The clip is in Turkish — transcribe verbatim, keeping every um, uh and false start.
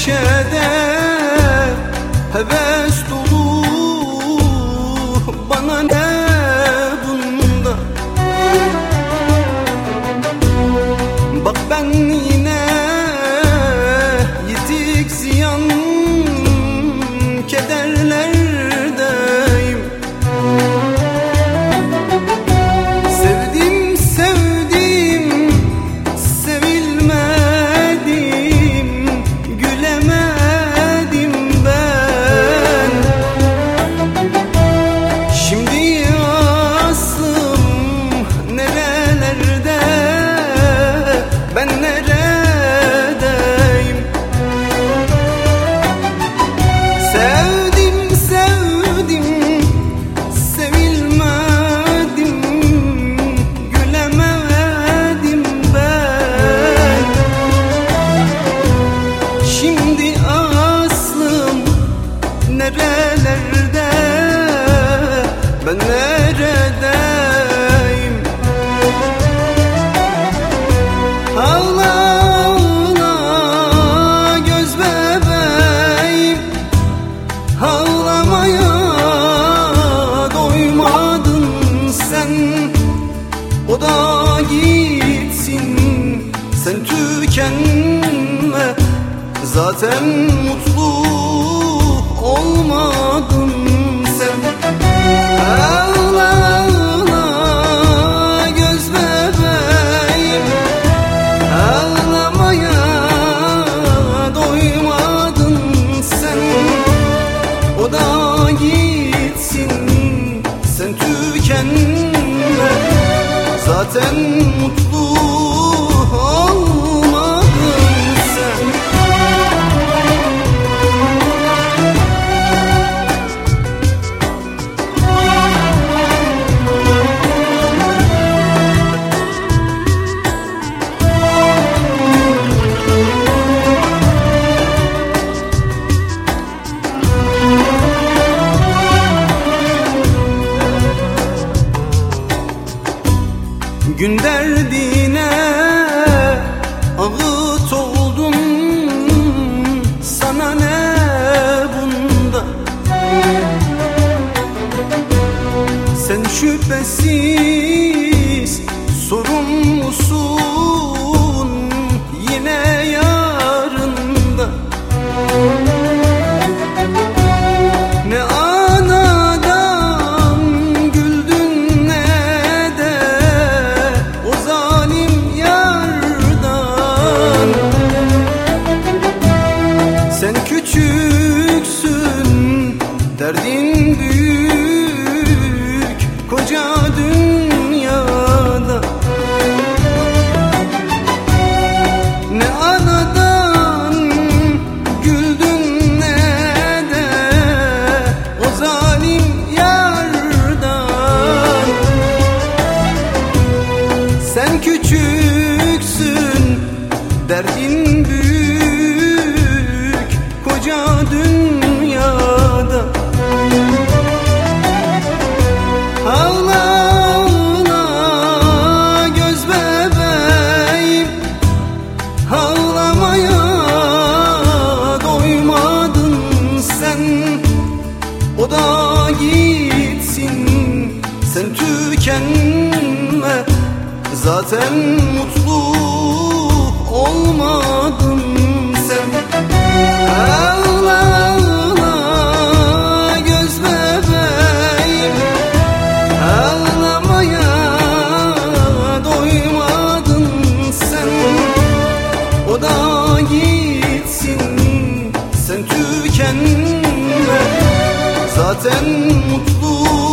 neşede heves dolu, bana ne bunda? Bak ben yine yitik ziyan kederlerdeyim. Sevdim sevdim sevilmedim, gülemedim ben. Şimdi aslım nerelerde, ben neredeyim? Sevdim sevdim sevilmedim, gülemedim ben. Şimdi aslım nerelerde, ben neredeyim? Ağla ağla göz bebeğim, ağlamaya doymadın sen. O da gitsin, sen tükenme, zaten mutlu olmadın sen. Ağla ağla göz bebeğim, ağlamaya doymadın sen. O da gitsin, sen tükenme, zaten mutlu olmadın sen. Gün derdine ağıt oldum, sana ne bunda? Sen şüphesiz sorumlusun yine yarında. Ne anadan güldün ne de o zalim yardan. Sen küçüksün, derdin büyük koca dünyada. Ne anadan güldün ne de o zalim yardan. Sen küçüksün, derdin büyük koca dünyada. Ağla ağla göz bebeğim, ağlamaya doymadın sen. O da gitsin, sen tükenme, zaten mutlu olmadın sen. Ağla ağla göz bebeğim, ağlamaya doymadın sen. O da gitsin, sen tükenme, zaten mutlu